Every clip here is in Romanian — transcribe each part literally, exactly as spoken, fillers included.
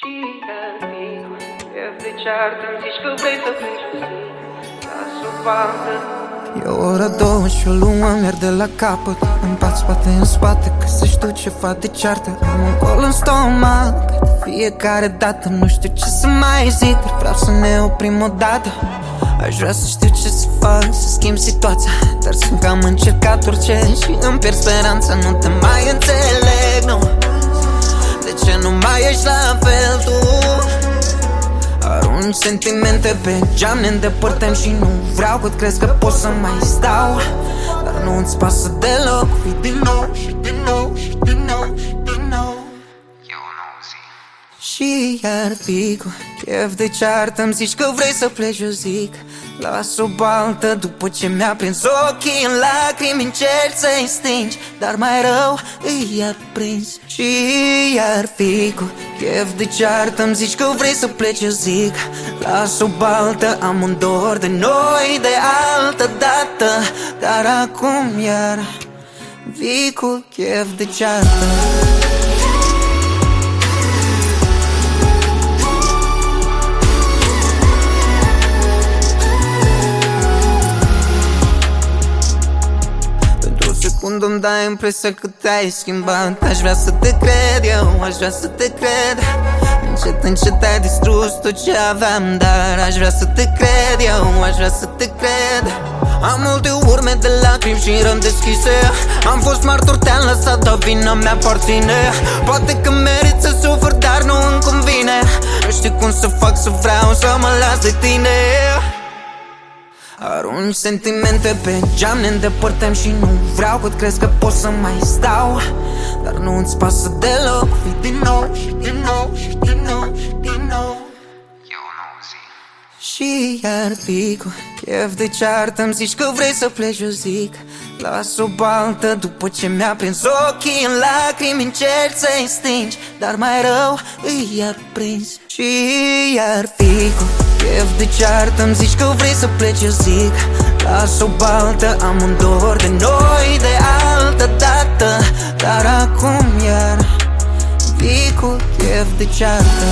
Și adică, chef de ceartă-mi zici că vrei să pleci o zi. Las-o bandă. E o oră, două și o luăm, merg de la capăt. În pat, spate, în spate, că să știu ce fac de ceartă. Am un gol în stomac, de fiecare dată. Nu știu ce să mai zic, dar vreau să ne oprim odată. Aș vrea să știu ce să fac, să schimb situația, dar simt că am încercat orice și îmi pierd speranța. Nu te mai înțeleg, nu. De ce nu mai ești la fel tu? Arunci sentimente pe geam, ne îndepărtăm și nu vreau, cât crezi că pot să mai stau. Dar nu îți pasă deloc, fii din nou și din nou și din nou și din nou. E o nouă zi. Și iar fi cu chef de ceartă, îmi zici că vrei să pleci, eu zic las o baltă. După ce mi-a prins ochii în lacrimi, încerci să-i stingi, dar mai rău îi aprins. Și iar fi cu chef de ceartă, îmi zici că vrei să pleci, eu zic las o baltă. Am un dor de noi de altă dată, dar acum iar vii cu chef de ceartă. Când îmi dai impresia că te-ai schimbat, aș vrea să te cred, eu aș vrea să te cred. Încet, încet ai distrus tot ce aveam, dar aș vrea să te cred, eu aș vrea să te cred. Am multe urme de lacrimi și răni deschise, am fost martor, te-am lăsat, dar vina mea aparține. Poate că merit să sufăr, dar nu îmi convine. Nu știu cum să fac să vreau să mă las de tine. Arunci sentimente pe geam, ne îndepărtăm și nu vreau, cât crezi că pot să mai stau. Dar nu îți pasă deloc, fii din nou și din nou și din nou și din nou. E o nouă zi. Și iar fi cu chef de ceartă, îmi zici că vrei să pleci, eu zic las o baltă. După ce mi-a prins ochii în lacrimi, încerci să-i stingi, dar mai rău îi aprins. Și iar fi cu chef de ceartă, îmi zici că vrei să pleci, eu zic las o baltă. Am un dor de noi de altă dată, dar acum iar vii cu chef de ceartă.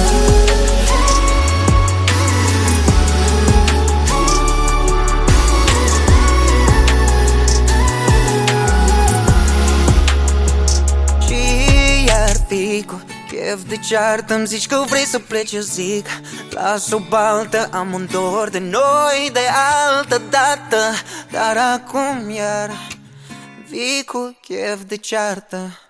Cu chef de ceartă, îmi zici că vrei să pleci, eu zic las o baltă. Am un dor de noi de altă dată, dar acum iar vii cu chef de ceartă.